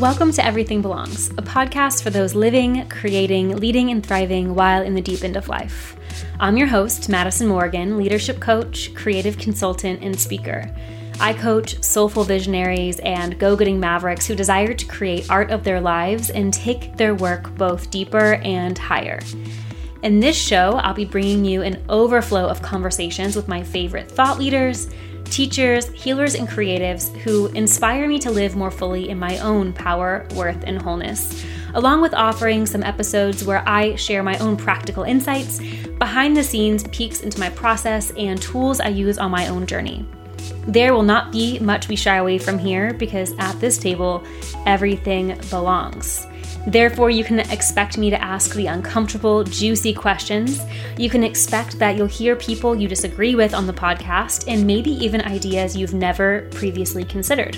Welcome to Everything Belongs, a podcast for those living, creating, leading, and thriving while in the deep end of life. I'm your host, Madison Morgan, leadership coach, creative consultant, and speaker. I coach soulful visionaries and go-getting mavericks who desire to create art of their lives and take their work both deeper and higher. In this show, I'll be bringing you an overflow of conversations with my favorite thought leaders, teachers, healers, and creatives who inspire me to live more fully in my own power, worth, and wholeness, along with offering some episodes where I share my own practical insights, behind-the-scenes peeks into my process, and tools I use on my own journey. There will not be much we shy away from here because at this table, everything belongs. Therefore, you can expect me to ask the uncomfortable, juicy questions. You can expect that you'll hear people you disagree with on the podcast and maybe even ideas you've never previously considered.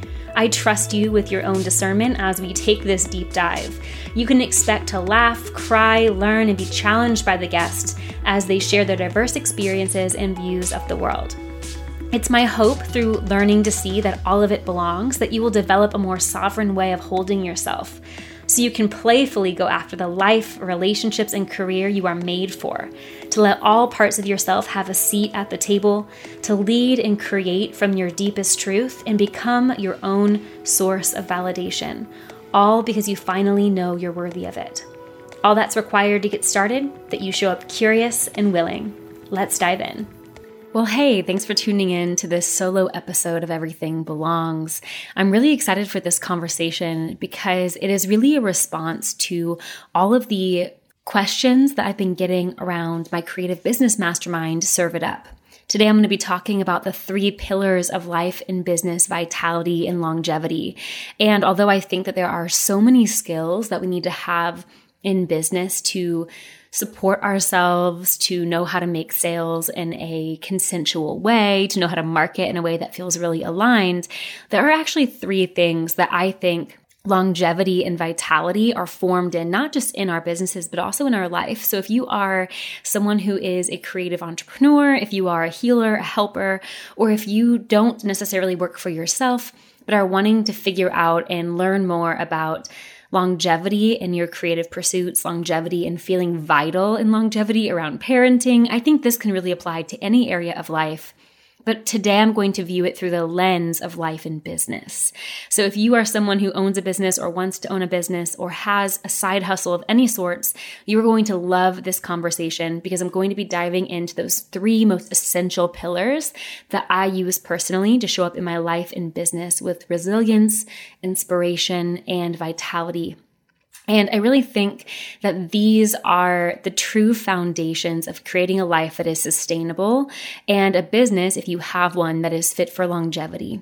I trust you with your own discernment as we take this deep dive. You can expect to laugh, cry, learn, and be challenged by the guests as they share their diverse experiences and views of the world. It's my hope through learning to see that all of it belongs that you will develop a more sovereign way of holding yourself, so you can playfully go after the life, relationships, and career you are made for, to let all parts of yourself have a seat at the table, to lead and create from your deepest truth and become your own source of validation, all because you finally know you're worthy of it. All that's required to get started, that you show up curious and willing. Let's dive in. Well, hey, thanks for tuning in to this solo episode of Everything Belongs. I'm really excited for this conversation because it is really a response to all of the questions that I've been getting around my creative business mastermind, Serve It Up. Today, I'm going to be talking about the 3 pillars of life and business vitality and longevity. And although I think that there are so many skills that we need to have in business to support ourselves, to know how to make sales in a consensual way, to know how to market in a way that feels really aligned, there are actually 3 things that I think longevity and vitality are formed in, not just in our businesses, but also in our life. So if you are someone who is a creative entrepreneur, if you are a healer, a helper, or if you don't necessarily work for yourself, but are wanting to figure out and learn more about longevity in your creative pursuits, longevity and feeling vital in longevity around parenting, I think this can really apply to any area of life. But today I'm going to view it through the lens of life and business. So if you are someone who owns a business or wants to own a business or has a side hustle of any sorts, you're going to love this conversation because I'm going to be diving into those 3 most essential pillars that I use personally to show up in my life and business with resilience, inspiration, and vitality. And I really think that these are the true foundations of creating a life that is sustainable and a business, if you have one, that is fit for longevity.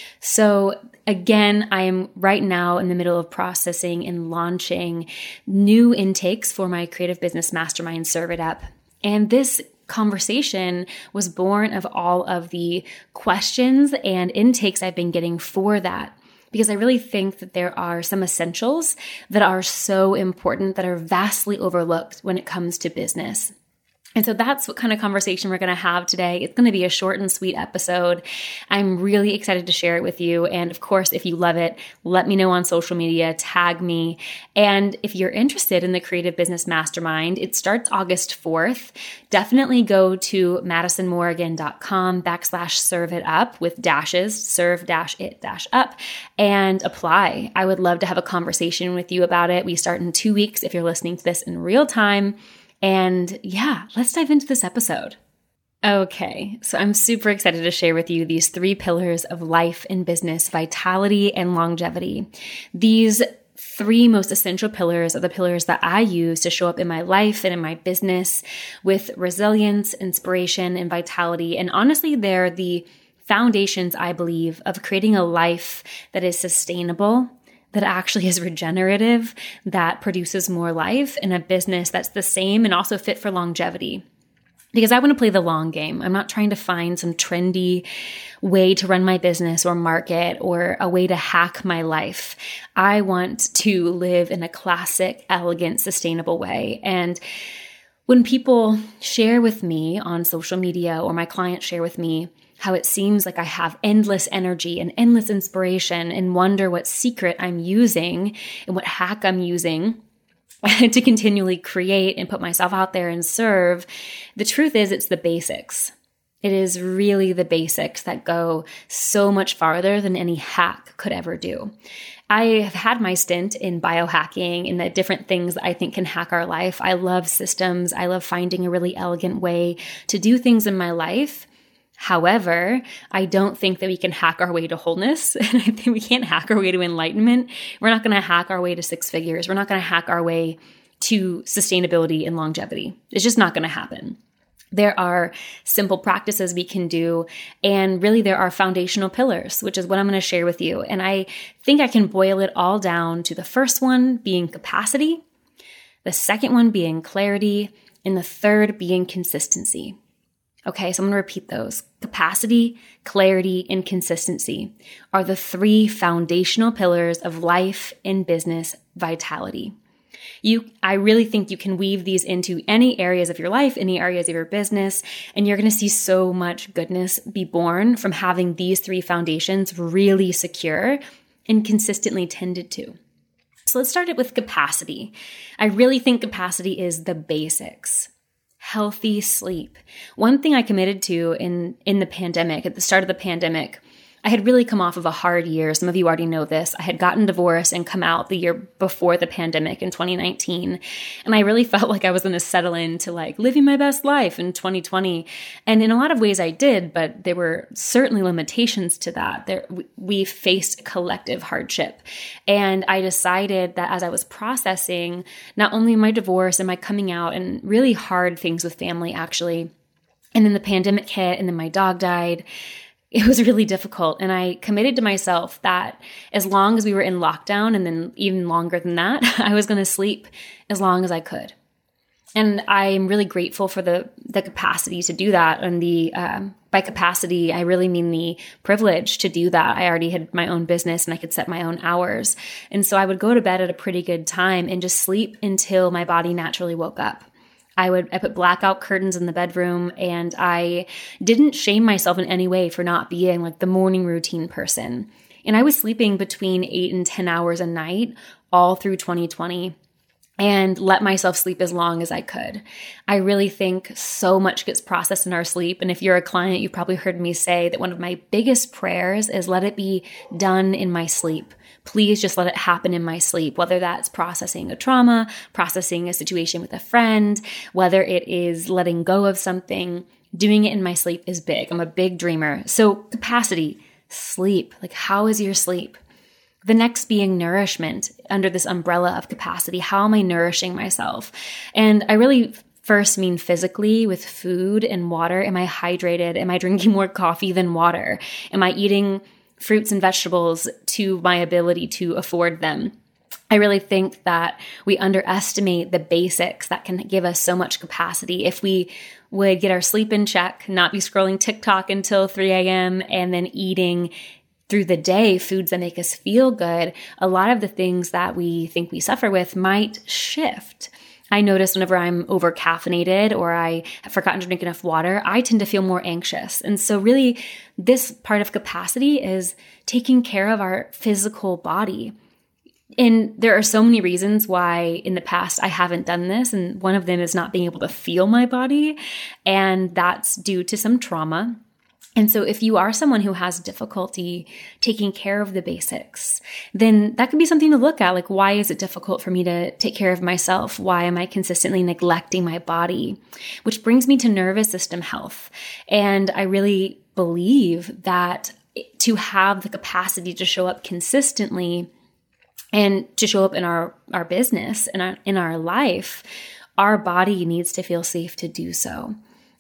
So again, I am right now in the middle of processing and launching new intakes for my creative business mastermind, Serve It Up. And this conversation was born of all of the questions and intakes I've been getting for that. Because I really think that there are some essentials that are so important that are vastly overlooked when it comes to business. And so that's what kind of conversation we're going to have today. It's going to be a short and sweet episode. I'm really excited to share it with you. And of course, if you love it, let me know on social media, tag me. And if you're interested in the Creative Business Mastermind, it starts August 4th. Definitely go to madisonmorgan.com/serve-it-up with dashes, serve-it-up, and apply. I would love to have a conversation with you about it. We start in 2 weeks if you're listening to this in real time. And yeah, let's dive into this episode. Okay, so I'm super excited to share with you these 3 pillars of life and business, vitality and longevity. These 3 most essential pillars are the pillars that I use to show up in my life and in my business with resilience, inspiration, and vitality. And honestly, they're the foundations, I believe, of creating a life that is sustainable, that actually is regenerative, that produces more life, and a business that's the same and also fit for longevity. Because I want to play the long game. I'm not trying to find some trendy way to run my business or market or a way to hack my life. I want to live in a classic, elegant, sustainable way. And when people share with me on social media or my clients share with me how it seems like I have endless energy and endless inspiration and wonder what secret I'm using and what hack I'm using to continually create and put myself out there and serve. The truth is, it's the basics. It is really the basics that go so much farther than any hack could ever do. I have had my stint in biohacking and the different things that I think can hack our life. I love systems. I love finding a really elegant way to do things in my life. However, I don't think that we can hack our way to wholeness. And I think we can't hack our way to enlightenment. We're not going to hack our way to six figures. We're not going to hack our way to sustainability and longevity. It's just not going to happen. There are simple practices we can do, and really there are foundational pillars, which is what I'm going to share with you. And I think I can boil it all down to the first one being capacity, the second one being clarity, and the third being consistency. Okay, so I'm going to repeat those. Capacity, clarity, and consistency are the three foundational pillars of life and business vitality. I really think you can weave these into any areas of your life, any areas of your business, and you're going to see so much goodness be born from having these three foundations really secure and consistently tended to. So let's start it with capacity. I really think capacity is the basics. Healthy sleep. One thing I committed to in the pandemic, at the start of the pandemic, I had really come off of a hard year. Some of you already know this. I had gotten divorced and come out the year before the pandemic in 2019. And I really felt like I was going to settle into like living my best life in 2020. And in a lot of ways I did, but there were certainly limitations to that. We faced collective hardship. And I decided that as I was processing not only my divorce and my coming out and really hard things with family actually, and then the pandemic hit and then my dog died, it was really difficult. And I committed to myself that as long as we were in lockdown and then even longer than that, I was going to sleep as long as I could. And I'm really grateful for the capacity to do that. And by capacity, I really mean the privilege to do that. I already had my own business and I could set my own hours. And so I would go to bed at a pretty good time and just sleep until my body naturally woke up. I put blackout curtains in the bedroom, and I didn't shame myself in any way for not being like the morning routine person. And I was sleeping between 8 and 10 hours a night all through 2020 and let myself sleep as long as I could. I really think so much gets processed in our sleep. And if you're a client, you've probably heard me say that one of my biggest prayers is let it be done in my sleep. Please just let it happen in my sleep, whether that's processing a trauma, processing a situation with a friend, whether it is letting go of something, doing it in my sleep is big. I'm a big dreamer. So capacity, sleep, like how is your sleep? The next being nourishment under this umbrella of capacity. How am I nourishing myself? And I really first mean physically with food and water. Am I hydrated? Am I drinking more coffee than water? Am I eating fruits and vegetables to my ability to afford them? I really think that we underestimate the basics that can give us so much capacity. If we would get our sleep in check, not be scrolling TikTok until 3 a.m. and then eating through the day foods that make us feel good, a lot of the things that we think we suffer with might shift. I notice whenever I'm over caffeinated or I have forgotten to drink enough water, I tend to feel more anxious. And so really this part of capacity is taking care of our physical body. And there are so many reasons why in the past I haven't done this. And one of them is not being able to feel my body. And that's due to some trauma. And so if you are someone who has difficulty taking care of the basics, then that could be something to look at. Like, why is it difficult for me to take care of myself? Why am I consistently neglecting my body? Which brings me to nervous system health. And I really believe that to have the capacity to show up consistently and to show up in our business and in our life, our body needs to feel safe to do so.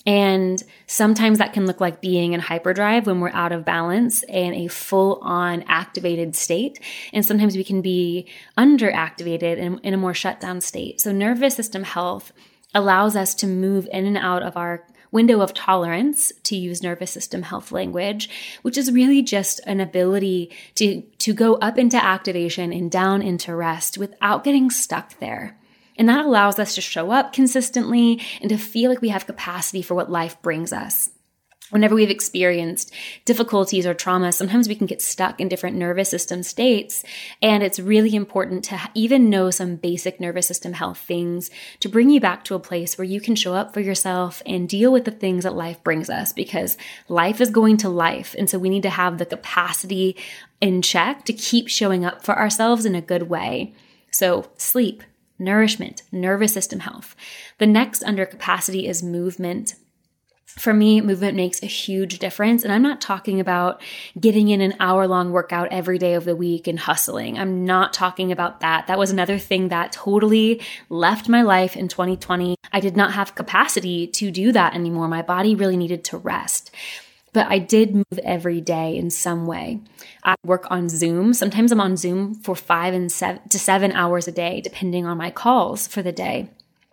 And sometimes that can look like being in hyperdrive when we're out of balance and a full-on activated state. And sometimes we can be underactivated and in a more shut down state. So nervous system health allows us to move in and out of our window of tolerance, to use nervous system health language, which is really just an ability to go up into activation and down into rest without getting stuck there. And that allows us to show up consistently and to feel like we have capacity for what life brings us. Whenever we've experienced difficulties or trauma, sometimes we can get stuck in different nervous system states. And it's really important to even know some basic nervous system health things to bring you back to a place where you can show up for yourself and deal with the things that life brings us, because life is going to life. And so we need to have the capacity in check to keep showing up for ourselves in a good way. So sleep, nourishment, nervous system health. The next under capacity is movement. For me, movement makes a huge difference. And I'm not talking about getting in an hour-long workout every day of the week and hustling. I'm not talking about that. That was another thing that totally left my life in 2020. I did not have capacity to do that anymore. My body really needed to rest. But I did move every day in some way. I work on Zoom. Sometimes I'm on Zoom for 5 to 7 hours a day, depending on my calls for the day.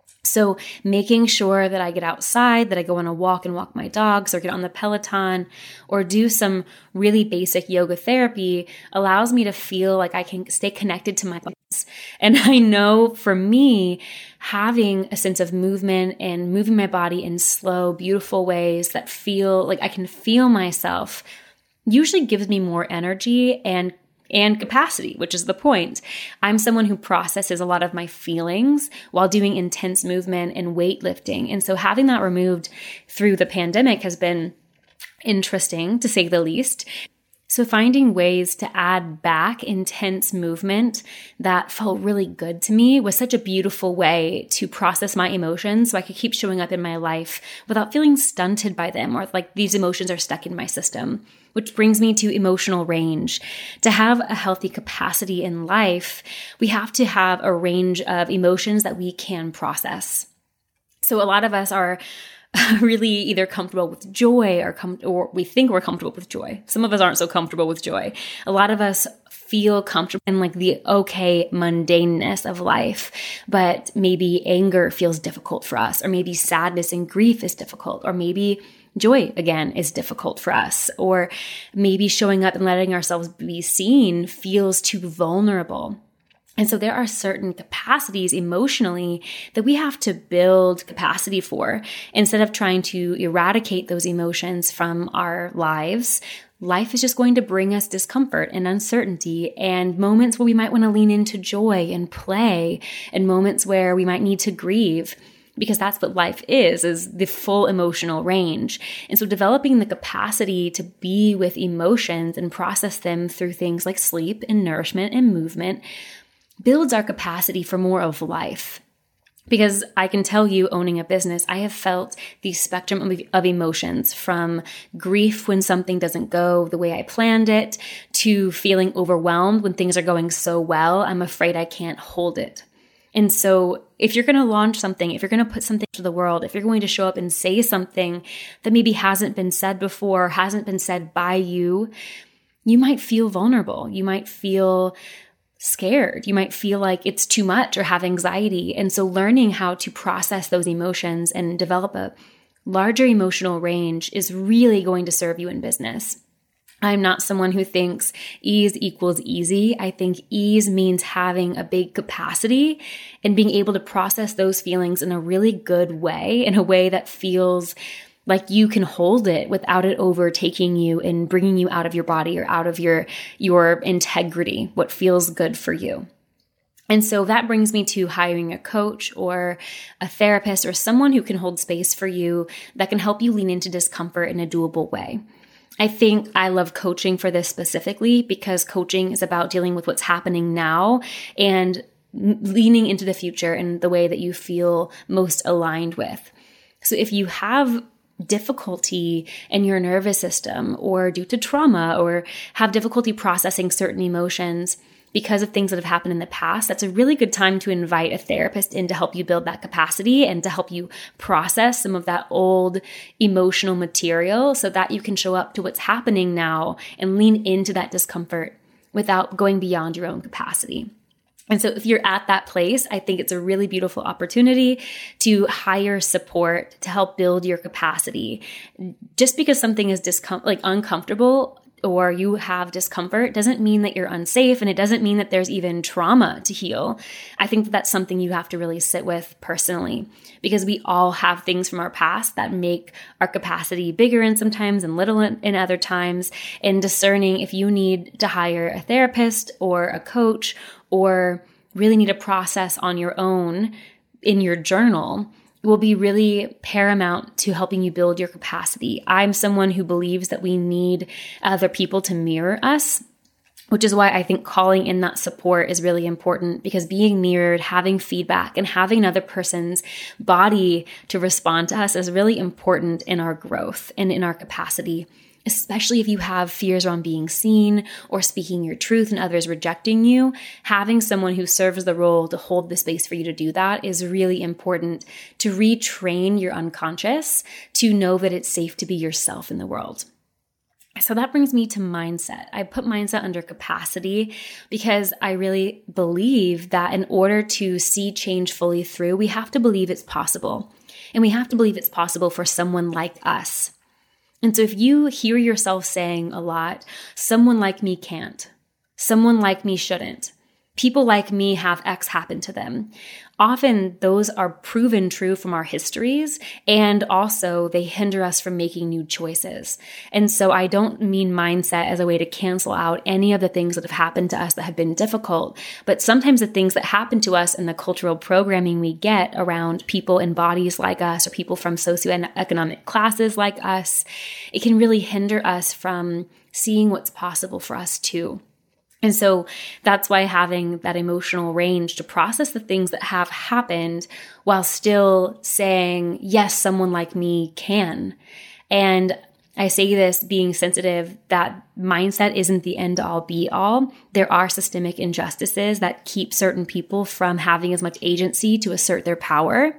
So making sure that I get outside, that I go on a walk and walk my dogs, or get on the Peloton, or do some really basic yoga therapy allows me to feel like I can stay connected to my bodies. And I know for me, having a sense of movement and moving my body in slow, beautiful ways that feel like I can feel myself usually gives me more energy and capacity, which is the point. I'm someone who processes a lot of my feelings while doing intense movement and weightlifting. And so having that removed through the pandemic has been interesting, to say the least. So finding ways to add back intense movement that felt really good to me was such a beautiful way to process my emotions so I could keep showing up in my life without feeling stunted by them, or like these emotions are stuck in my system. Which brings me to emotional range. To have a healthy capacity in life, we have to have a range of emotions that we can process. So a lot of us are really either comfortable with joy or we think we're comfortable with joy. Some of us aren't so comfortable with joy. A lot of us feel comfortable in like the okay mundaneness of life, but maybe anger feels difficult for us, or maybe sadness and grief is difficult, or maybe joy, again, is difficult for us, or maybe showing up and letting ourselves be seen feels too vulnerable. And so there are certain capacities emotionally that we have to build capacity for. Instead of trying to eradicate those emotions from our lives, life is just going to bring us discomfort and uncertainty and moments where we might want to lean into joy and play, and moments where we might need to grieve. Because that's what life is the full emotional range. And so developing the capacity to be with emotions and process them through things like sleep and nourishment and movement builds our capacity for more of life. Because I can tell you, owning a business, I have felt the spectrum of emotions, from grief when something doesn't go the way I planned it, to feeling overwhelmed when things are going so well, I'm afraid I can't hold it. And so if you're going to launch something, if you're going to put something to the world, if you're going to show up and say something that maybe hasn't been said before, hasn't been said by you, you might feel vulnerable. You might feel scared. You might feel like it's too much or have anxiety. And so learning how to process those emotions and develop a larger emotional range is really going to serve you in business. I'm not someone who thinks ease equals easy. I think ease means having a big capacity and being able to process those feelings in a really good way, in a way that feels like you can hold it without it overtaking you and bringing you out of your body or out of your integrity, what feels good for you. And so that brings me to hiring a coach or a therapist or someone who can hold space for you that can help you lean into discomfort in a doable way. I think I love coaching for this specifically because coaching is about dealing with what's happening now and leaning into the future in the way that you feel most aligned with. So if you have difficulty in your nervous system, or due to trauma, or have difficulty processing certain emotions because of things that have happened in the past, that's a really good time to invite a therapist in to help you build that capacity and to help you process some of that old emotional material so that you can show up to what's happening now and lean into that discomfort without going beyond your own capacity. And so if you're at that place, I think it's a really beautiful opportunity to hire support to help build your capacity. Just because something is uncomfortable or you have discomfort doesn't mean that you're unsafe, and it doesn't mean that there's even trauma to heal. I think that that's something you have to really sit with personally, because we all have things from our past that make our capacity bigger in sometimes and little in other times. And discerning if you need to hire a therapist or a coach, or really need a process on your own in your journal, will be really paramount to helping you build your capacity. I'm someone who believes that we need other people to mirror us, which is why I think calling in that support is really important, because being mirrored, having feedback, and having another person's body to respond to us is really important in our growth and in our capacity. Especially if you have fears around being seen or speaking your truth and others rejecting you, having someone who serves the role to hold the space for you to do that is really important, to retrain your unconscious to know that it's safe to be yourself in the world. So that brings me to mindset. I put mindset under capacity because I really believe that in order to see change fully through, we have to believe it's possible. And we have to believe it's possible for someone like us. And so if you hear yourself saying a lot, someone like me can't, someone like me shouldn't, people like me have X happen to them, often those are proven true from our histories, and also they hinder us from making new choices. And so I don't mean mindset as a way to cancel out any of the things that have happened to us that have been difficult, but sometimes the things that happen to us and the cultural programming we get around people in bodies like us or people from socioeconomic classes like us, it can really hinder us from seeing what's possible for us too. And so that's why having that emotional range to process the things that have happened while still saying, yes, someone like me can. And I say this being sensitive that mindset isn't the end all be all. There are systemic injustices that keep certain people from having as much agency to assert their power.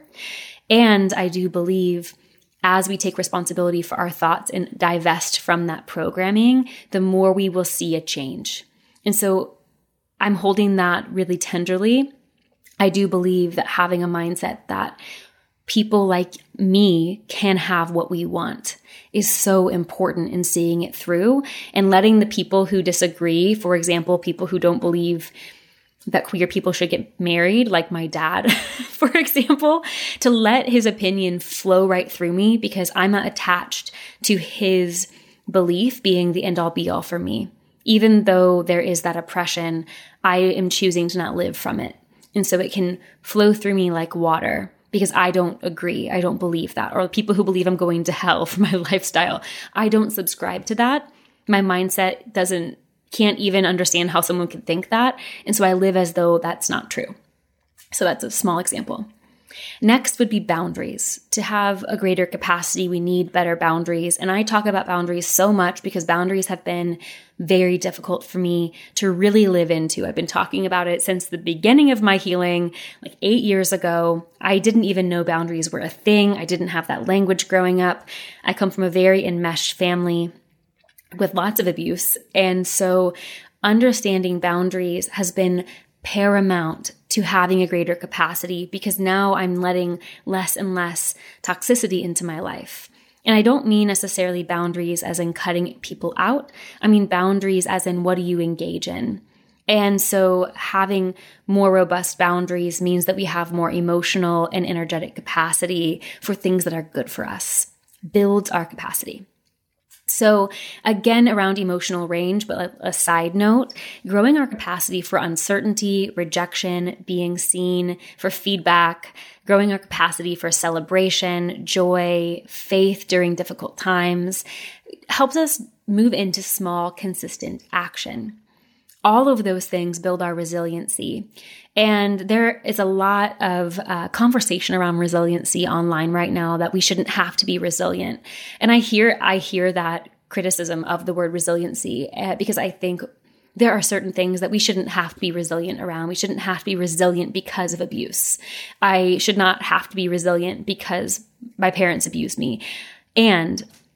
And I do believe as we take responsibility for our thoughts and divest from that programming, the more we will see a change. And so I'm holding that really tenderly. I do believe that having a mindset that people like me can have what we want is so important in seeing it through, and letting the people who disagree, for example, people who don't believe that queer people should get married, like my dad, for example, to let his opinion flow right through me, because I'm not attached to his belief being the end all be all for me. Even though there is that oppression, I am choosing to not live from it. And so it can flow through me like water, because I don't agree. I don't believe that. Or people who believe I'm going to hell for my lifestyle. I don't subscribe to that. My mindset can't even understand how someone could think that. And so I live as though that's not true. So that's a small example. Next would be boundaries. To have a greater capacity, we need better boundaries. And I talk about boundaries so much because boundaries have been very difficult for me to really live into. I've been talking about it since the beginning of my healing, like 8 years ago. I didn't even know boundaries were a thing. I didn't have that language growing up. I come from a very enmeshed family with lots of abuse. And so understanding boundaries has been paramount to having a greater capacity, because now I'm letting less and less toxicity into my life. And I don't mean necessarily boundaries as in cutting people out. I mean boundaries as in what do you engage in? And so having more robust boundaries means that we have more emotional and energetic capacity for things that are good for us, builds our capacity. So again, around emotional range, but a side note, growing our capacity for uncertainty, rejection, being seen, for feedback, growing our capacity for celebration, joy, faith during difficult times, helps us move into small, consistent action. All of those things build our resiliency. And there is a lot of conversation around resiliency online right now, that we shouldn't have to be resilient. And I hear that criticism of the word resiliency because I think there are certain things that we shouldn't have to be resilient around. We shouldn't have to be resilient because of abuse. I should not have to be resilient because my parents abused me. And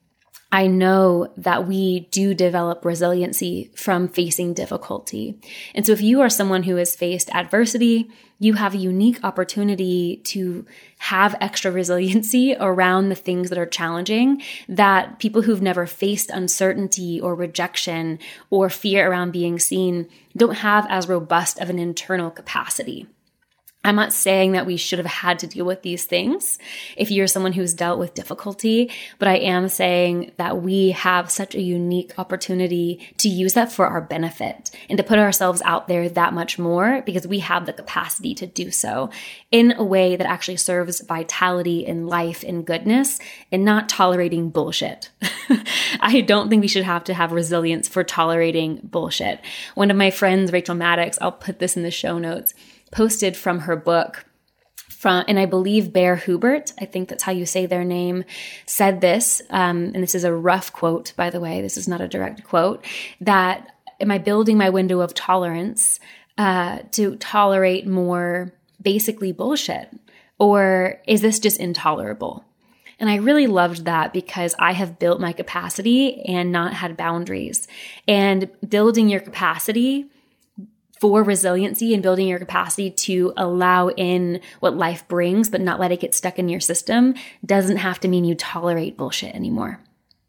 I know that we do develop resiliency from facing difficulty. And so if you are someone who has faced adversity, you have a unique opportunity to have extra resiliency around the things that are challenging that people who've never faced uncertainty or rejection or fear around being seen don't have as robust of an internal capacity. I'm not saying that we should have had to deal with these things if you're someone who's dealt with difficulty, but I am saying that we have such a unique opportunity to use that for our benefit and to put ourselves out there that much more because we have the capacity to do so in a way that actually serves vitality in life and goodness and not tolerating bullshit. I don't think we should have to have resilience for tolerating bullshit. One of my friends, Rachel Maddox, I'll put this in the show notes, posted from her book and I believe Bear Hubert, I think that's how you say their name, said this, and this is a rough quote, by the way, this is not a direct quote, that am I building my window of tolerance to tolerate more basically bullshit? Or is this just intolerable? And I really loved that because I have built my capacity and not had boundaries. And building your capacity for resiliency and building your capacity to allow in what life brings, but not let it get stuck in your system, doesn't have to mean you tolerate bullshit anymore.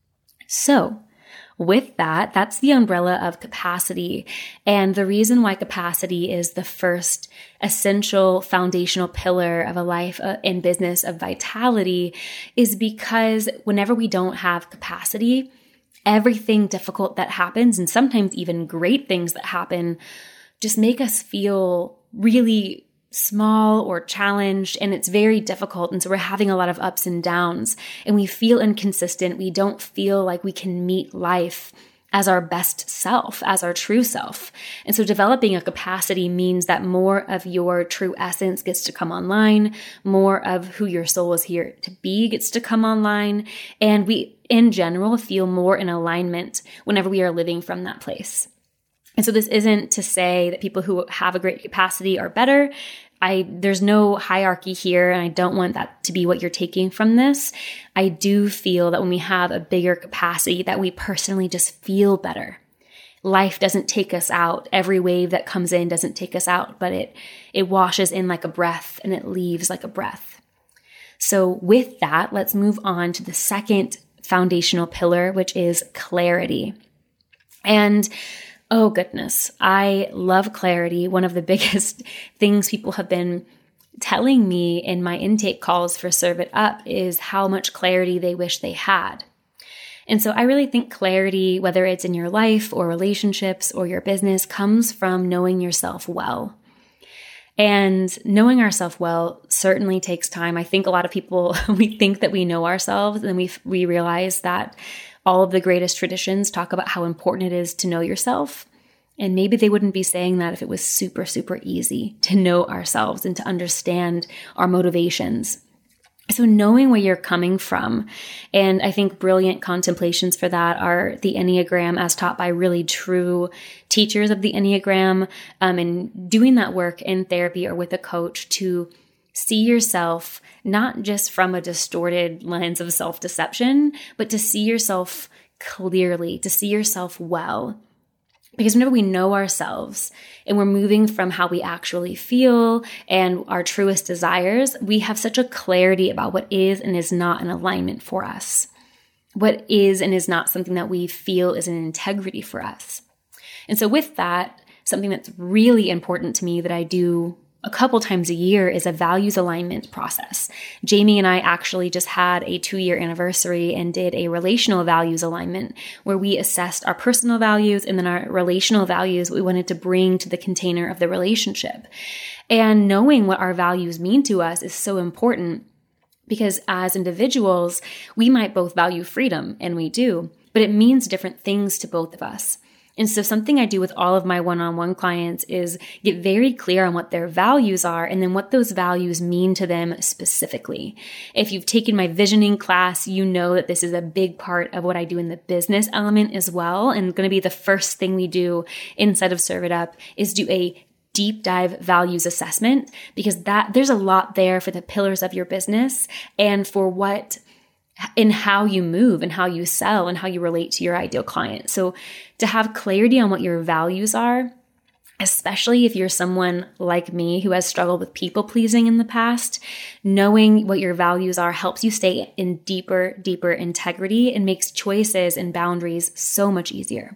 So with that, that's the umbrella of capacity. And the reason why capacity is the first essential foundational pillar of a life and business of vitality is because whenever we don't have capacity, everything difficult that happens, and sometimes even great things that happen, just make us feel really small or challenged, and it's very difficult. And so we're having a lot of ups and downs, and we feel inconsistent. We don't feel like we can meet life as our best self, as our true self. And so developing a capacity means that more of your true essence gets to come online, more of who your soul is here to be gets to come online, and we, in general, feel more in alignment whenever we are living from that place. And so this isn't to say that people who have a great capacity are better. There's no hierarchy here, and I don't want that to be what you're taking from this. I do feel that when we have a bigger capacity, that we personally just feel better. Life doesn't take us out. Every wave that comes in doesn't take us out, but it washes in like a breath and it leaves like a breath. So with that, let's move on to the second foundational pillar, which is clarity. And oh goodness, I love clarity. One of the biggest things people have been telling me in my intake calls for Serve It Up is how much clarity they wish they had. And so I really think clarity, whether it's in your life or relationships or your business, comes from knowing yourself well. And knowing ourselves well certainly takes time. I think a lot of people, we think that we know ourselves, and we realize that all of the greatest traditions talk about how important it is to know yourself. And maybe they wouldn't be saying that if it was super, super easy to know ourselves and to understand our motivations. So knowing where you're coming from, and I think brilliant contemplations for that are the Enneagram as taught by really true teachers of the Enneagram, and doing that work in therapy or with a coach to see yourself not just from a distorted lens of self-deception, but to see yourself clearly, to see yourself well. Because whenever we know ourselves and we're moving from how we actually feel and our truest desires, we have such a clarity about what is and is not an alignment for us. What is and is not something that we feel is an integrity for us. And so with that, something that's really important to me that I do a couple times a year is a values alignment process. Jamie and I actually just had a 2-year anniversary and did a relational values alignment where we assessed our personal values and then our relational values we wanted to bring to the container of the relationship. And knowing what our values mean to us is so important because as individuals, we might both value freedom, and we do, but it means different things to both of us. And so something I do with all of my one-on-one clients is get very clear on what their values are and then what those values mean to them specifically. If you've taken my visioning class, you know that this is a big part of what I do in the business element as well. And going to be the first thing we do inside of Serve It Up is do a deep dive values assessment, because there's a lot there for the pillars of your business and for what in how you move and how you sell and how you relate to your ideal client. So to have clarity on what your values are, especially if you're someone like me who has struggled with people pleasing in the past, knowing what your values are helps you stay in deeper integrity and makes choices and boundaries so much easier.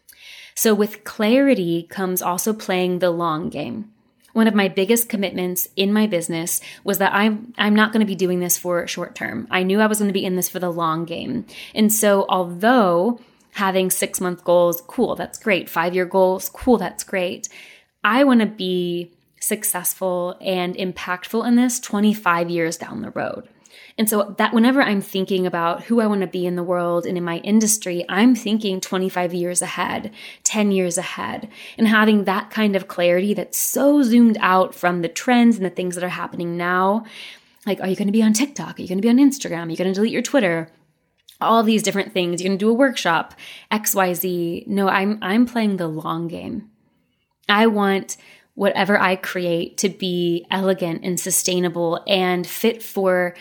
So with clarity comes also playing the long game. One of my biggest commitments in my business was that I'm not going to be doing this for short term. I knew I was going to be in this for the long game. And so although having 6-month goals, cool, that's great. 5-year goals, cool, that's great. I want to be successful and impactful in this 25 years down the road. And so that whenever I'm thinking about who I want to be in the world and in my industry, I'm thinking 25 years ahead, 10 years ahead, and having that kind of clarity that's so zoomed out from the trends and the things that are happening now. Like, are you going to be on TikTok? Are you going to be on Instagram? Are you going to delete your Twitter? All these different things. You're going to do a workshop, XYZ. No, I'm playing the long game. I want whatever I create to be elegant and sustainable and fit for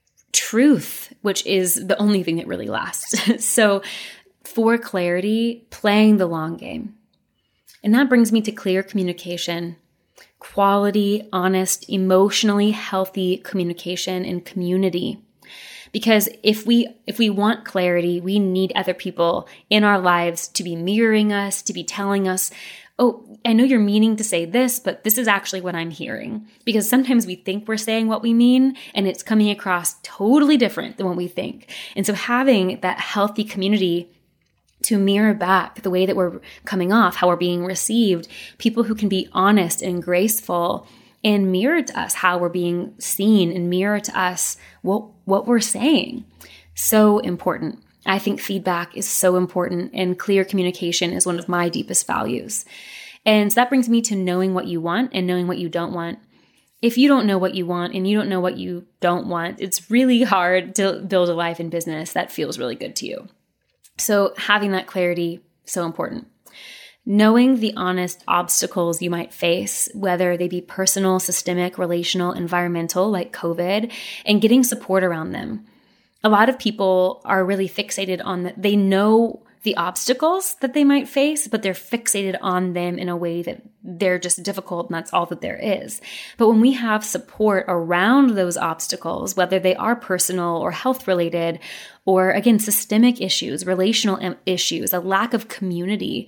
truth, which is the only thing that really lasts. So for clarity, playing the long game. And that brings me to clear communication, quality, honest, emotionally healthy communication and community. Because if we want clarity, we need other people in our lives to be mirroring us, to be telling us, oh, I know you're meaning to say this, but this is actually what I'm hearing. Because sometimes we think we're saying what we mean, and it's coming across totally different than what we think. And so having that healthy community to mirror back the way that we're coming off, how we're being received, people who can be honest and graceful and mirror to us how we're being seen and mirror to us what we're saying. So important. I think feedback is so important, and clear communication is one of my deepest values. And so that brings me to knowing what you want and knowing what you don't want. If you don't know what you want and you don't know what you don't want, it's really hard to build a life and business that feels really good to you. So having that clarity, so important. Knowing the honest obstacles you might face, whether they be personal, systemic, relational, environmental, like COVID, and getting support around them. A lot of people are really fixated on that. They know the obstacles that they might face, but they're fixated on them in a way that they're just difficult and that's all that there is. But when we have support around those obstacles, whether they are personal or health related, or again, systemic issues, relational issues, a lack of community,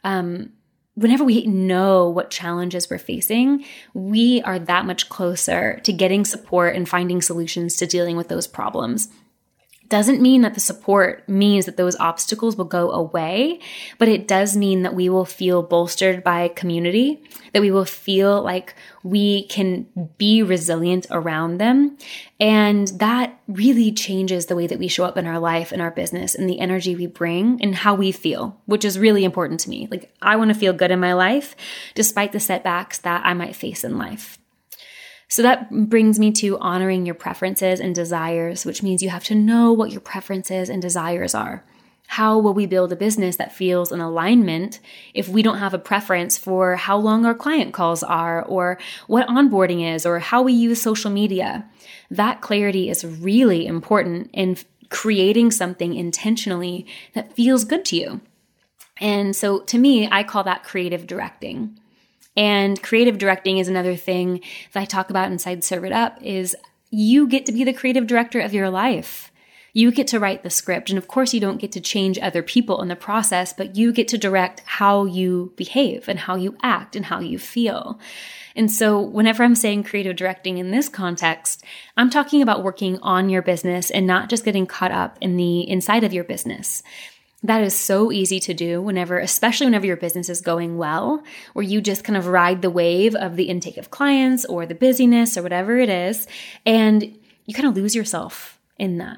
whenever we know what challenges we're facing, we are that much closer to getting support and finding solutions to dealing with those problems. Doesn't mean that the support means that those obstacles will go away, but it does mean that we will feel bolstered by community, that we will feel like we can be resilient around them. And that really changes the way that we show up in our life and our business and the energy we bring and how we feel, which is really important to me. Like, I want to feel good in my life despite the setbacks that I might face in life. So that brings me to honoring your preferences and desires, which means you have to know what your preferences and desires are. How will we build a business that feels in alignment if we don't have a preference for how long our client calls are, or what onboarding is, or how we use social media? That clarity is really important in creating something intentionally that feels good to you. And so to me, I call that creative directing. And creative directing is another thing that I talk about inside Serve It Up, is you get to be the creative director of your life. You get to write the script. And of course, you don't get to change other people in the process, but you get to direct how you behave and how you act and how you feel. And so whenever I'm saying creative directing in this context, I'm talking about working on your business and not just getting caught up in the inside of your business. That is so easy to do especially whenever your business is going well, where you just kind of ride the wave of the intake of clients or the busyness or whatever it is, and you kind of lose yourself in that.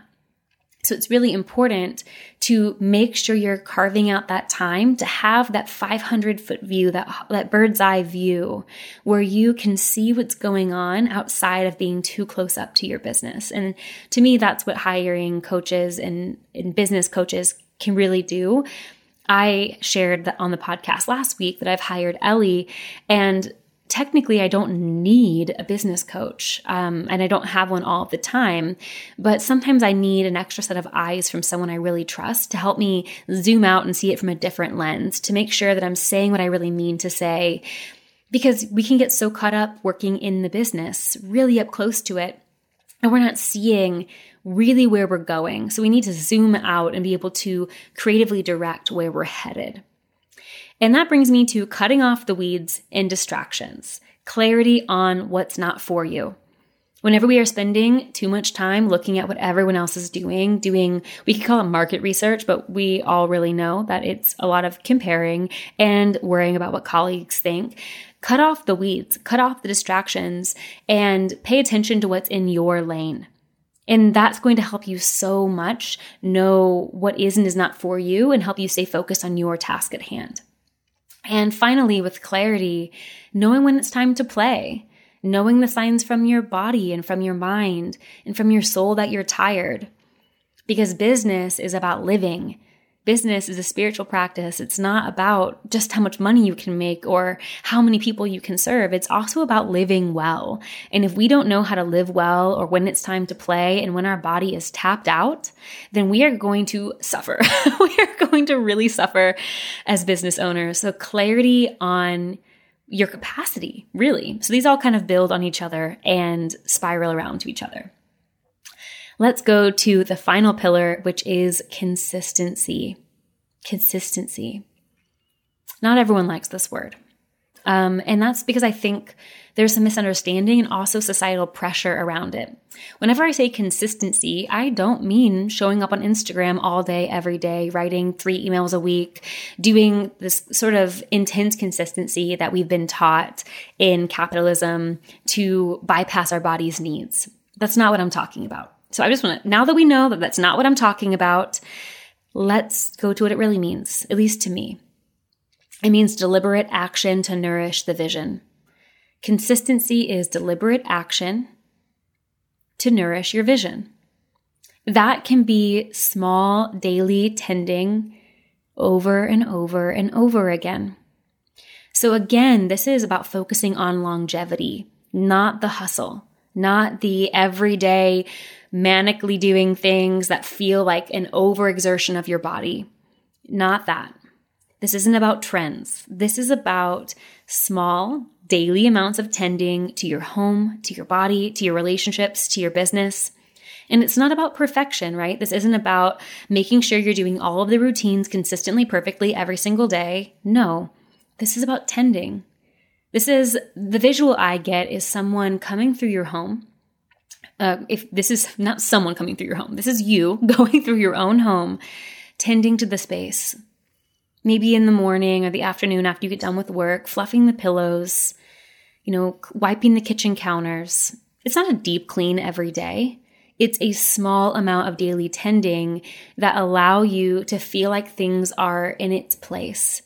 So it's really important to make sure you're carving out that time to have that 500-foot view, that bird's eye view, where you can see what's going on outside of being too close up to your business. And to me, that's what hiring coaches and business coaches can really do. I shared that on the podcast last week that I've hired Ellie, and technically I don't need a business coach, and I don't have one all of the time, but sometimes I need an extra set of eyes from someone I really trust to help me zoom out and see it from a different lens, to make sure that I'm saying what I really mean to say, because we can get so caught up working in the business, really up close to it, and we're not seeing really where we're going. So we need to zoom out and be able to creatively direct where we're headed. And that brings me to cutting off the weeds and distractions, clarity on what's not for you. Whenever we are spending too much time looking at what everyone else is doing, we can call it market research, but we all really know that it's a lot of comparing and worrying about what colleagues think. Cut off the weeds, cut off the distractions, and pay attention to what's in your lane. And that's going to help you so much know what is and is not for you and help you stay focused on your task at hand. And finally, with clarity, knowing when it's time to play, knowing the signs from your body and from your mind and from your soul that you're tired. Because business is about living. Business is a spiritual practice. It's not about just how much money you can make or how many people you can serve. It's also about living well. And if we don't know how to live well, or when it's time to play and when our body is tapped out, then we are going to suffer. We are going to really suffer as business owners. So clarity on your capacity, really. So these all kind of build on each other and spiral around to each other. Let's go to the final pillar, which is consistency. Consistency. Not everyone likes this word. And that's because I think there's some misunderstanding and also societal pressure around it. Whenever I say consistency, I don't mean showing up on Instagram all day, every day, writing 3 emails a week, doing this sort of intense consistency that we've been taught in capitalism to bypass our body's needs. That's not what I'm talking about. So I just want to, now that we know that that's not what I'm talking about, let's go to what it really means, at least to me. It means deliberate action to nourish the vision. Consistency is deliberate action to nourish your vision. That can be small, daily tending over and over and over again. So again, this is about focusing on longevity, not the hustle, not the everyday manically doing things that feel like an overexertion of your body. Not that. This isn't about trends. This is about small, daily amounts of tending to your home, to your body, to your relationships, to your business. And it's not about perfection, right? This isn't about making sure you're doing all of the routines consistently, perfectly every single day. No, this is about tending. This is the visual I get is someone coming through your home. If this is not someone coming through your home, this is you going through your own home, tending to the space. Maybe in the morning or the afternoon after you get done with work, fluffing the pillows, wiping the kitchen counters. It's not a deep clean every day. It's a small amount of daily tending that allow you to feel like things are in its place.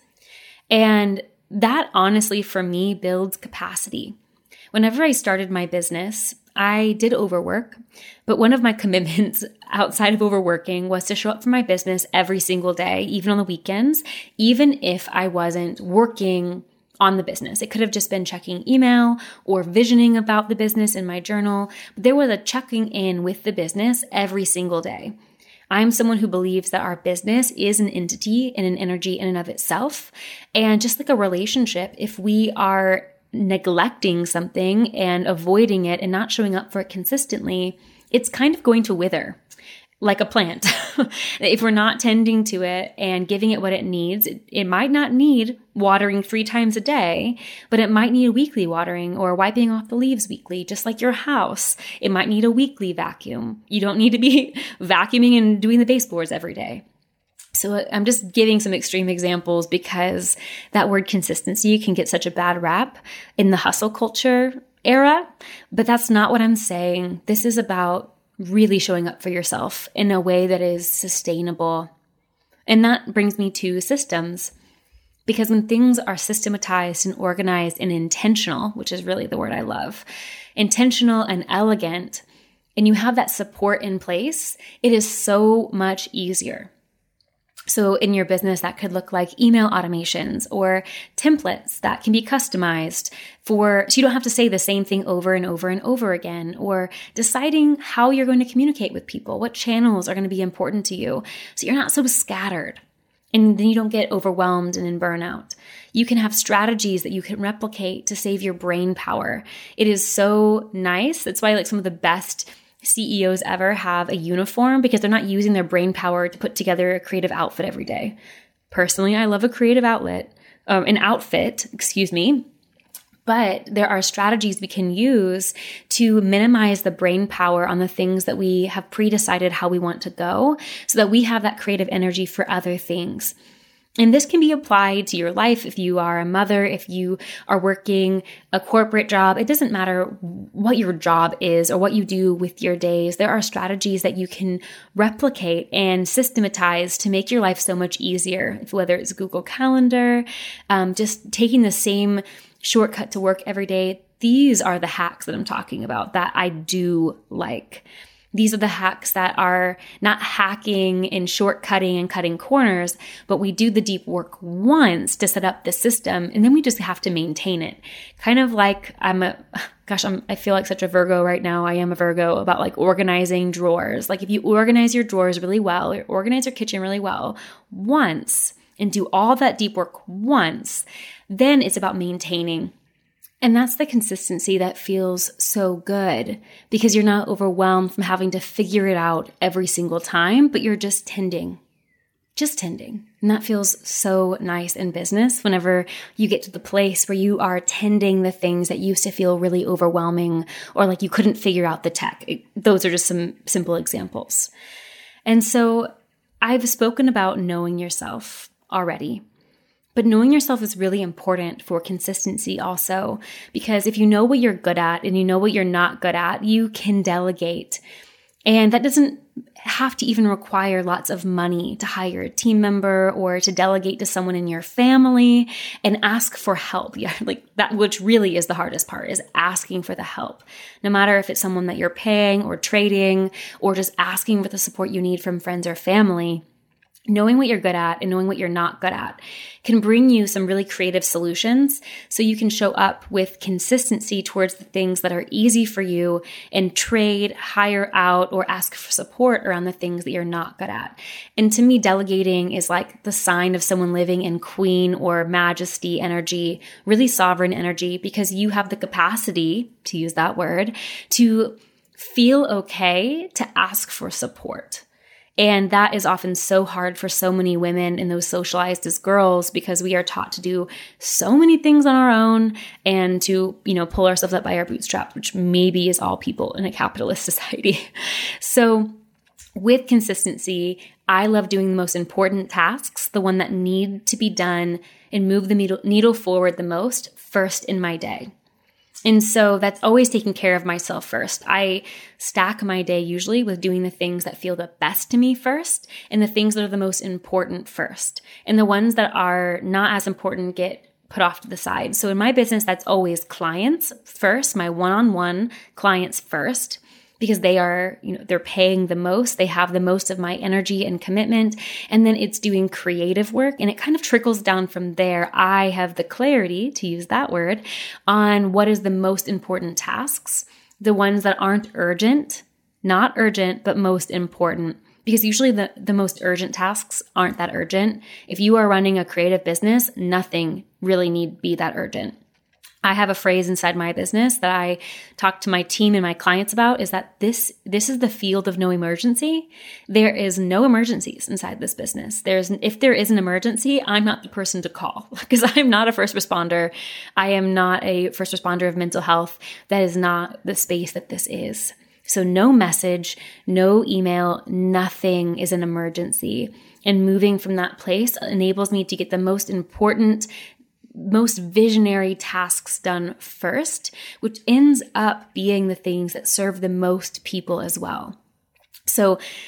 And that honestly, for me, builds capacity. Whenever I started my business, I did overwork, but one of my commitments outside of overworking was to show up for my business every single day, even on the weekends, even if I wasn't working on the business. It could have just been checking email or visioning about the business in my journal, but there was a checking in with the business every single day. I'm someone who believes that our business is an entity and an energy in and of itself. And just like a relationship, if we are neglecting something and avoiding it and not showing up for it consistently, it's kind of going to wither like a plant. If we're not tending to it and giving it what it needs, it might not need watering 3 times a day, but it might need a weekly watering or wiping off the leaves weekly, just like your house. It might need a weekly vacuum. You don't need to be vacuuming and doing the baseboards every day. So I'm just giving some extreme examples because that word consistency can get such a bad rap in the hustle culture era, but that's not what I'm saying. This is about really showing up for yourself in a way that is sustainable. And that brings me to systems, because when things are systematized and organized and intentional, which is really the word I love, intentional and elegant, and you have that support in place, it is so much easier. So in your business, that could look like email automations or templates that can be customized so you don't have to say the same thing over and over and over again, or deciding how you're going to communicate with people, what channels are going to be important to you, so you're not so scattered and then you don't get overwhelmed and in burnout. You can have strategies that you can replicate to save your brain power. It is so nice. That's why some of the best CEOs ever have a uniform, because they're not using their brain power to put together a creative outfit every day. Personally, I love a creative outfit, but there are strategies we can use to minimize the brain power on the things that we have pre-decided how we want to go, so that we have that creative energy for other things. And this can be applied to your life if you are a mother, if you are working a corporate job. It doesn't matter what your job is or what you do with your days. There are strategies that you can replicate and systematize to make your life so much easier, whether it's Google Calendar, just taking the same shortcut to work every day. These are the hacks that I'm talking about that I do like. These are the hacks that are not hacking and shortcutting and cutting corners, but we do the deep work once to set up the system, and then we just have to maintain it. Kind of like I feel like such a Virgo right now. I am a Virgo about like organizing drawers. Like if you organize your drawers really well, or organize your kitchen really well once and do all that deep work once, then it's about maintaining. And that's the consistency that feels so good, because you're not overwhelmed from having to figure it out every single time, but you're just tending. And that feels so nice in business whenever you get to the place where you are tending the things that used to feel really overwhelming, or like you couldn't figure out the tech. Those are just some simple examples. And so I've spoken about knowing yourself already. But knowing yourself is really important for consistency also, because if you know what you're good at and you know what you're not good at, you can delegate. And that doesn't have to even require lots of money to hire a team member or to delegate to someone in your family and ask for help. Yeah, like that, which really is the hardest part, is asking for the help. No matter if it's someone that you're paying or trading, or just asking for the support you need from friends or family. Knowing what you're good at and knowing what you're not good at can bring you some really creative solutions, so you can show up with consistency towards the things that are easy for you and trade, hire out, or ask for support around the things that you're not good at. And to me, delegating is like the sign of someone living in queen or majesty energy, really sovereign energy, because you have the capacity, to use that word, to feel okay to ask for support. And that is often so hard for so many women in those socialized as girls, because we are taught to do so many things on our own and to, pull ourselves up by our bootstraps, which maybe is all people in a capitalist society. So with consistency, I love doing the most important tasks, the one that need to be done and move the needle forward the most, first in my day. And so that's always taking care of myself first. I stack my day usually with doing the things that feel the best to me first, and the things that are the most important first. And the ones that are not as important get put off to the side. So in my business, that's always clients first, my one-on-one clients first, because they are, they're paying the most, they have the most of my energy and commitment. And then it's doing creative work, and it kind of trickles down from there. I have the clarity, to use that word, on what is the most important tasks, the ones that aren't urgent, not urgent, but most important. Because usually the most urgent tasks aren't that urgent. If you are running a creative business, nothing really need be that urgent. I have a phrase inside my business that I talk to my team and my clients about, is that this is the field of no emergency. There is no emergencies inside this business. If there is an emergency, I'm not the person to call, because I'm not a first responder. I am not a first responder of mental health. That is not the space that this is. So no message, no email, nothing is an emergency. And moving from that place enables me to get the most important, most visionary tasks done first, which ends up being the things that serve the most people as well. So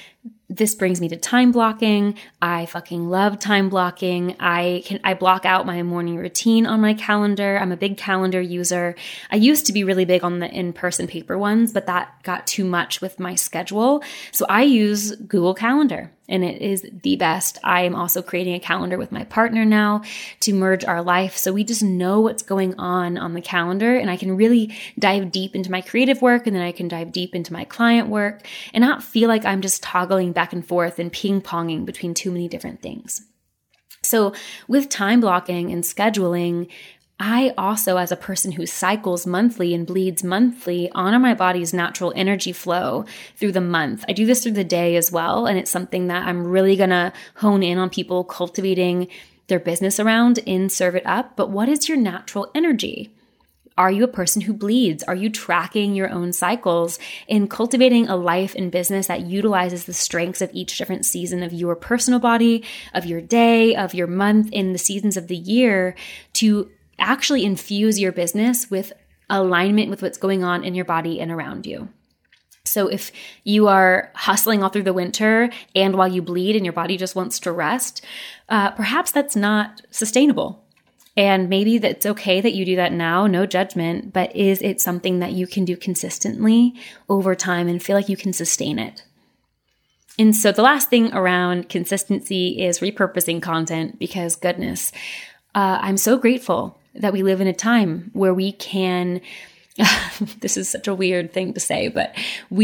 This brings me to time blocking. I fucking love time blocking. I block out my morning routine on my calendar. I'm a big calendar user. I used to be really big on the in-person paper ones, but that got too much with my schedule. So I use Google Calendar, and it is the best. I am also creating a calendar with my partner now to merge our life. So we just know what's going on the calendar, and I can really dive deep into my creative work, and then I can dive deep into my client work and not feel like I'm just toggling back and forth and ping-ponging between too many different things. So with time blocking and scheduling, I also, as a person who cycles monthly and bleeds monthly, honor my body's natural energy flow through the month. I do this through the day as well, and it's something that I'm really going to hone in on people cultivating their business around in Serve It Up. But what is your natural energy? Are you a person who bleeds? Are you tracking your own cycles in cultivating a life and business that utilizes the strengths of each different season of your personal body, of your day, of your month, in the seasons of the year to actually infuse your business with alignment with what's going on in your body and around you? So if you are hustling all through the winter and while you bleed and your body just wants to rest, perhaps that's not sustainable. And maybe that's okay that you do that now, no judgment, but is it something that you can do consistently over time and feel like you can sustain it? And so the last thing around consistency is repurposing content, because goodness, I'm so grateful that we live in a time where we can, this is such a weird thing to say, but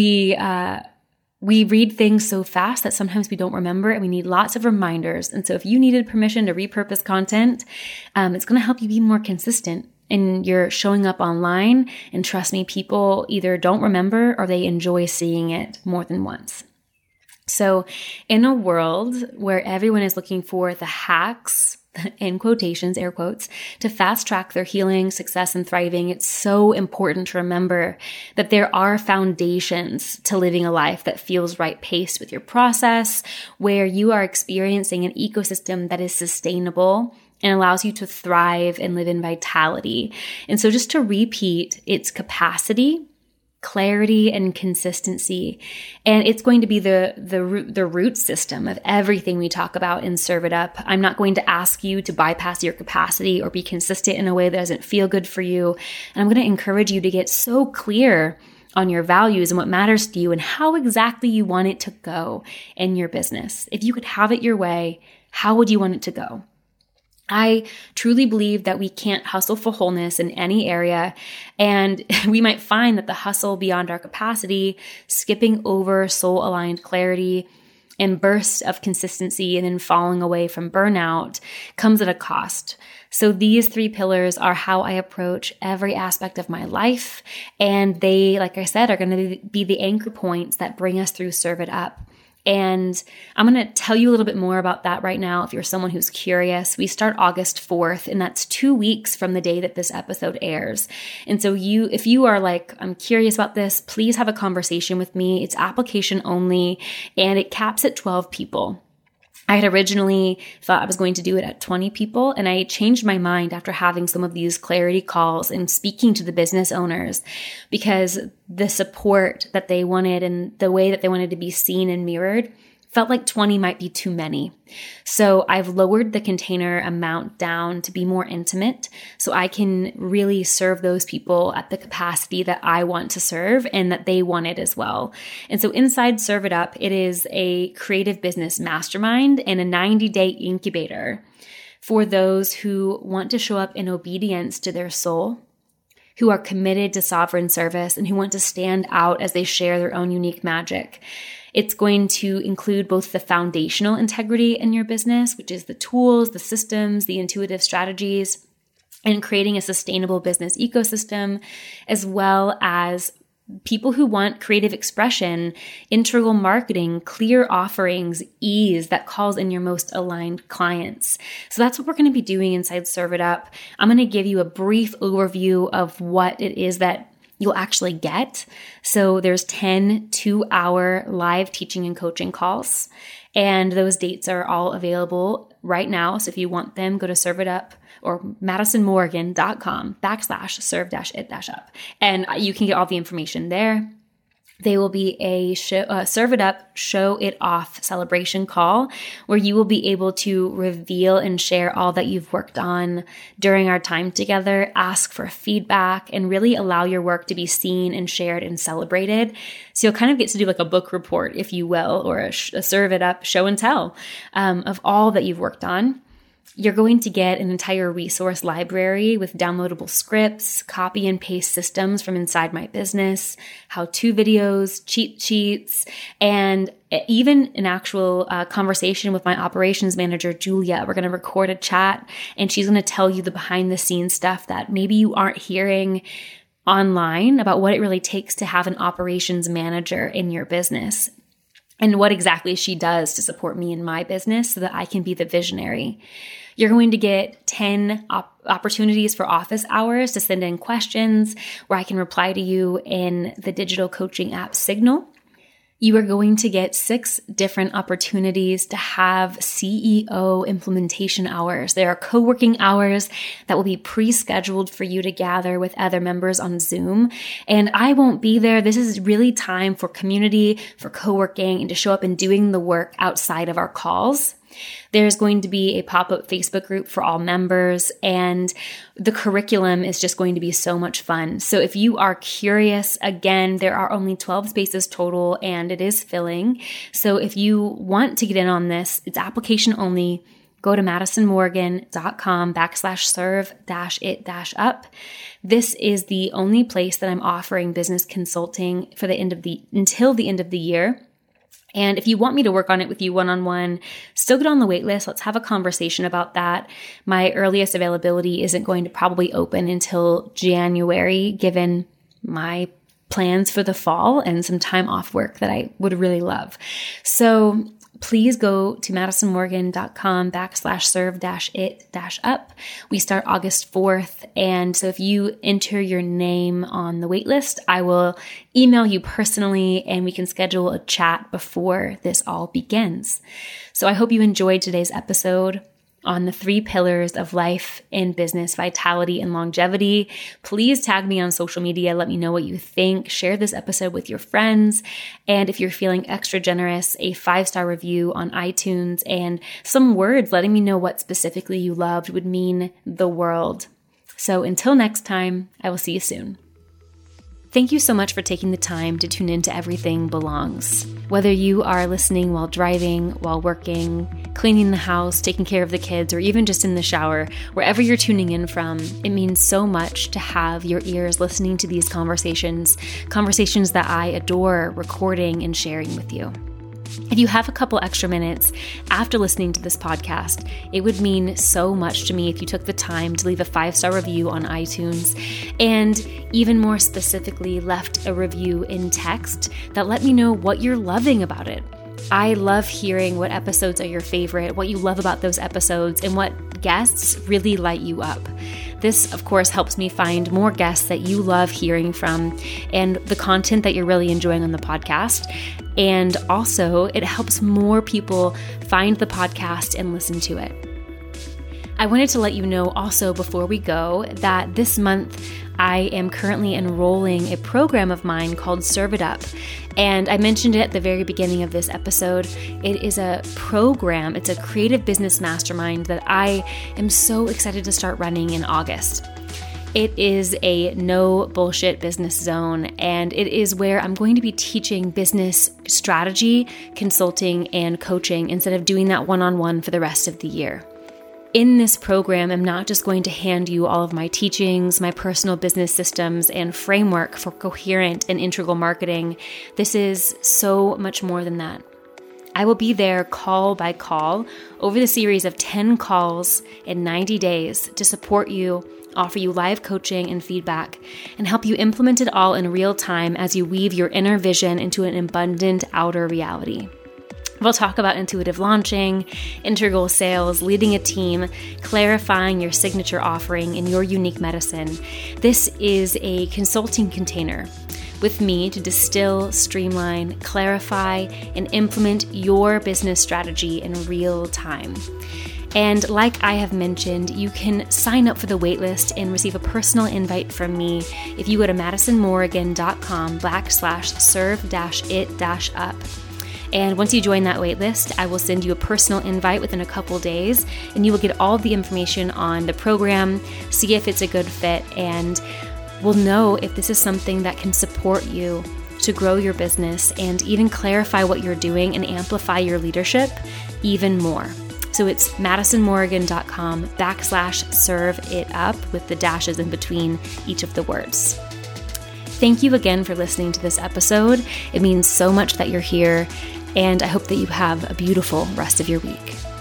we read things so fast that sometimes we don't remember, and we need lots of reminders. And so if you needed permission to repurpose content, it's going to help you be more consistent in your showing up online. And trust me, people either don't remember or they enjoy seeing it more than once. So in a world where everyone is looking for the hacks, in quotations, air quotes, to fast track their healing, success, and thriving, it's so important to remember that there are foundations to living a life that feels right paced with your process, where you are experiencing an ecosystem that is sustainable and allows you to thrive and live in vitality. And so just to repeat, it's capacity, clarity, and consistency. And it's going to be the root system of everything we talk about in Serve It Up. I'm not going to ask you to bypass your capacity or be consistent in a way that doesn't feel good for you. And I'm going to encourage you to get so clear on your values and what matters to you and how exactly you want it to go in your business. If you could have it your way, how would you want it to go? I truly believe that we can't hustle for wholeness in any area, and we might find that the hustle beyond our capacity, skipping over soul-aligned clarity and bursts of consistency and then falling away from burnout comes at a cost. So these 3 pillars are how I approach every aspect of my life, and they, like I said, are going to be the anchor points that bring us through Serve It Up. And I'm going to tell you a little bit more about that right now if you're someone who's curious. We start August 4th, and that's 2 weeks from the day that this episode airs. And so if you are like, I'm curious about this, please have a conversation with me. It's application only, and it caps at 12 people. I had originally thought I was going to do it at 20 people, and I changed my mind after having some of these clarity calls and speaking to the business owners, because the support that they wanted and the way that they wanted to be seen and mirrored felt like 20 might be too many. So I've lowered the container amount down to be more intimate so I can really serve those people at the capacity that I want to serve and that they want it as well. And so inside Serve It Up, it is a creative business mastermind and a 90-day incubator for those who want to show up in obedience to their soul, who are committed to sovereign service, and who want to stand out as they share their own unique magic. It's going to include both the foundational integrity in your business, which is the tools, the systems, the intuitive strategies, and creating a sustainable business ecosystem, as well as people who want creative expression, integral marketing, clear offerings, ease that calls in your most aligned clients. So that's what we're going to be doing inside Serve It Up. I'm going to give you a brief overview of what it is that you'll actually get. So there's 10 2-hour live teaching and coaching calls, and those dates are all available right now. So if you want them, go to Serve It Up or madisonmorgan.com/serve-it-up. And you can get all the information there. There will be a Serve It Up, Show It Off celebration call where you will be able to reveal and share all that you've worked on during our time together, ask for feedback, and really allow your work to be seen and shared and celebrated. So you'll kind of get to do like a book report, if you will, or a Serve It Up, show and tell of all that you've worked on. You're going to get an entire resource library with downloadable scripts, copy and paste systems from inside my business, how-to videos, cheat sheets, and even an actual conversation with my operations manager, Julia. We're going to record a chat, and she's going to tell you the behind-the-scenes stuff that maybe you aren't hearing online about what it really takes to have an operations manager in your business, and what exactly she does to support me in my business so that I can be the visionary. You're going to get 10 opportunities for office hours to send in questions where I can reply to you in the digital coaching app Signal. You are going to get 6 different opportunities to have CEO implementation hours. There are co-working hours that will be pre-scheduled for you to gather with other members on Zoom. And I won't be there. This is really time for community, for co-working, and to show up and doing the work outside of our calls. There's going to be a pop-up Facebook group for all members, and the curriculum is just going to be so much fun. So if you are curious, again, there are only 12 spaces total, and it is filling. So if you want to get in on this, it's application only. Go to madisonmorgan.com/serve-it-up. This is the only place that I'm offering business consulting for until the end of the year. And if you want me to work on it with you one-on-one, still get on the wait list. Let's have a conversation about that. My earliest availability isn't going to probably open until January, given my plans for the fall and some time off work that I would really love. So please go to madisonmorgan.com/serve-it-up. We start August 4th. And so if you enter your name on the wait list, I will email you personally and we can schedule a chat before this all begins. So I hope you enjoyed today's episode on the 3 pillars of life and business, vitality and longevity. Please tag me on social media. Let me know what you think. Share this episode with your friends. And if you're feeling extra generous, a 5-star review on iTunes and some words letting me know what specifically you loved would mean the world. So until next time, I will see you soon. Thank you so much for taking the time to tune into Everything Belongs. Whether you are listening while driving, while working, cleaning the house, taking care of the kids, or even just in the shower, wherever you're tuning in from, it means so much to have your ears listening to these conversations that I adore recording and sharing with you. If you have a couple extra minutes after listening to this podcast, it would mean so much to me if you took the time to leave a 5-star review on iTunes, and even more specifically, left a review in text that let me know what you're loving about it. I love hearing what episodes are your favorite, what you love about those episodes, and what guests really light you up. This, of course, helps me find more guests that you love hearing from and the content that you're really enjoying on the podcast. And also, it helps more people find the podcast and listen to it. I wanted to let you know also before we go that this month I am currently enrolling a program of mine called Serve It Up. And I mentioned it at the very beginning of this episode. It is a program, it's a creative business mastermind that I am so excited to start running in August. It is a no bullshit business zone, and it is where I'm going to be teaching business strategy, consulting, and coaching instead of doing that one-on-one for the rest of the year. In this program, I'm not just going to hand you all of my teachings, my personal business systems, and framework for coherent and integral marketing. This is so much more than that. I will be there call by call over the series of 10 calls in 90 days to support you, offer you live coaching and feedback, and help you implement it all in real time as you weave your inner vision into an abundant outer reality. We'll talk about intuitive launching, integral sales, leading a team, clarifying your signature offering and your unique medicine. This is a consulting container with me to distill, streamline, clarify, and implement your business strategy in real time. And like I have mentioned, you can sign up for the waitlist and receive a personal invite from me if you go to madisonmorgan.com/serve-it-up. And once you join that waitlist, I will send you a personal invite within a couple days, and you will get all the information on the program, see if it's a good fit, and we'll know if this is something that can support you to grow your business and even clarify what you're doing and amplify your leadership even more. So it's madisonmorgan.com/serve-it-up with the dashes in between each of the words. Thank you again for listening to this episode. It means so much that you're here, and I hope that you have a beautiful rest of your week.